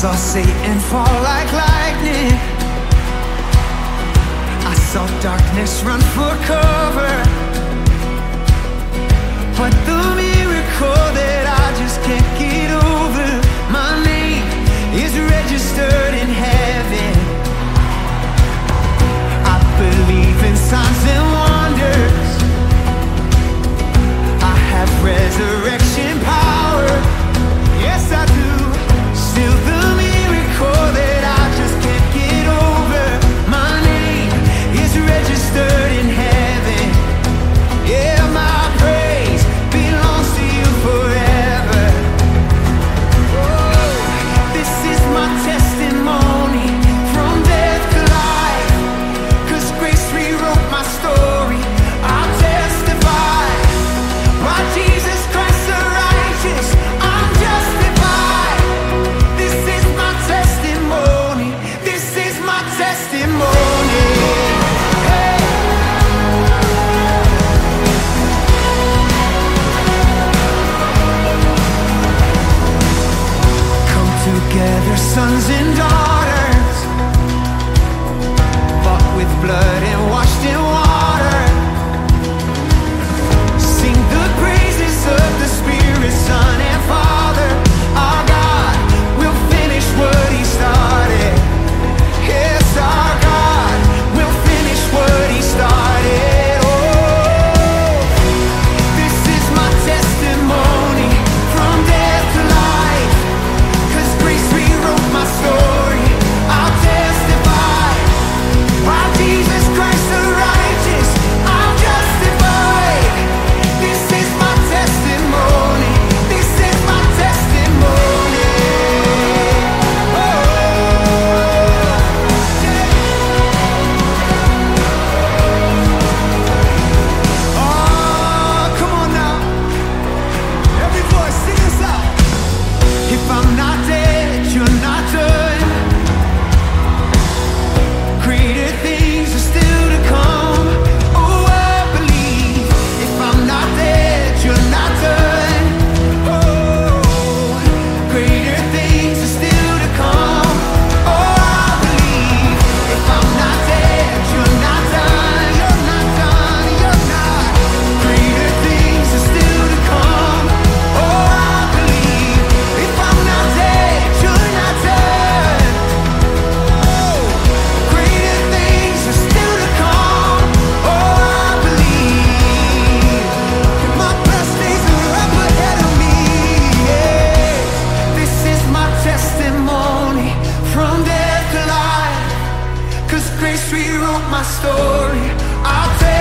saw Satan fall like lightning. I saw darkness run for cover. But the miracle that I just can't get over, my name is registered in heaven. I believe in signs and wonders. I have resurrection power. Yes, I do. Still the miracle that I just can't get over, my name is registered in heaven. Yeah, my praise belongs to you forever. Oh, this is my testimony from death to life. 'Cause grace rewrote my story. I'll testify. By Jesus Christ the righteous, I'm justified. This is my testimony. This is my testimony. Hey. Come together, sons and daughters, bought with blood and washed in water. Sing the praises of the Spirit, Son and Father. Our God will finish what He started. Yes, our God will finish what He started. Oh, this is my testimony from death to life. 'Cause grace rewrote my story. I'll testify. By Jesus Christ the righteous, I'm justified. This is my testimony. This is my testimony. Oh, oh, come on now. Every voice, sing this out. If I'm not dead, you're not done. Greater things are still to come. Oh, I believe. If I'm not dead, you're not done. Oh, greater things are still to come. Oh, I believe. If I'm not dead, you're not done. You're not done. You're not. Greater things are still to come. Oh, I believe. If I'm not dead, you're not done. Oh, greater things are still to come. Oh, I believe. My best days are up ahead of me. Yeah. This is my testimony from death to life. 'Cause grace rewrote my story. I'll tell